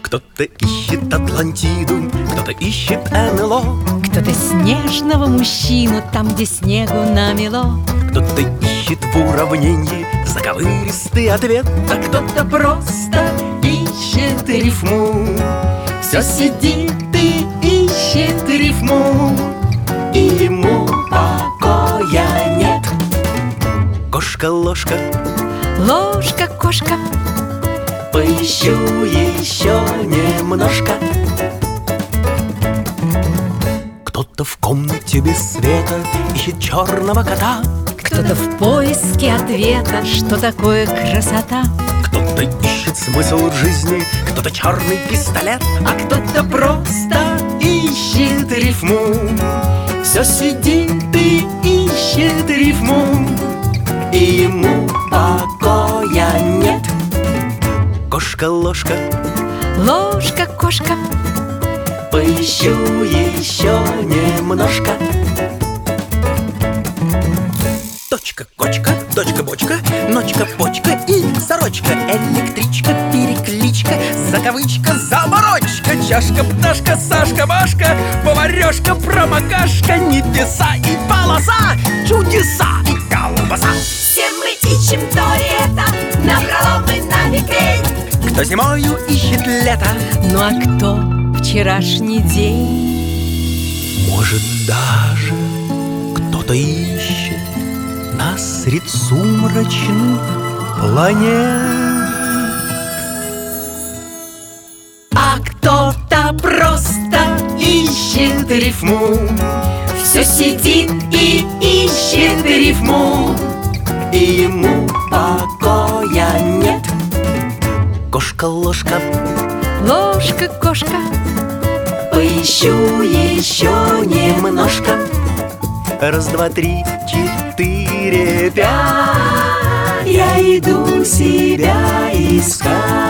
Кто-то ищет Атлантиду, кто-то ищет НЛО, кто-то снежного мужчину там, где снегу намело. кто-то ищет в уравнении заковыристый ответ, а кто-то просто ищет рифму. Все сидит и ищет рифму, и ему покоя нет. Кошка-ложка, Ложка, кошка, поищу еще немножко. Кто-то в комнате без света ищет черного кота, кто-то в поиске ответа, что такое красота. кто-то ищет смысл жизни, кто-то черный пистолет, а кто-то просто ищет рифму. Все сидит и ищет рифму, и ему покоя нет. Кошка-ложка, Ложка, кошка, поищу еще немножко. Точка, кочка, дочка-бочка, ночка-почка и сорочка, электричка, перекличка, закавычка, заморочка, чашка-пташка, Сашка-Машка, поварешка, промокашка, небеса и полоса, чудеса и колбаса. Все мы ищем то и это, набрало мы навеки. Кто зимою ищет лето, ну а кто вчерашний день? может даже кто-то ищет нас средь сумрачных планет. А кто-то просто ищет рифму, все сидит и ищет рифму, и ему покоя нет. Кошка-ложка, Ложка, кошка, поищу еще немножко. Раз, два, три, четыре, пять, я иду себя искать.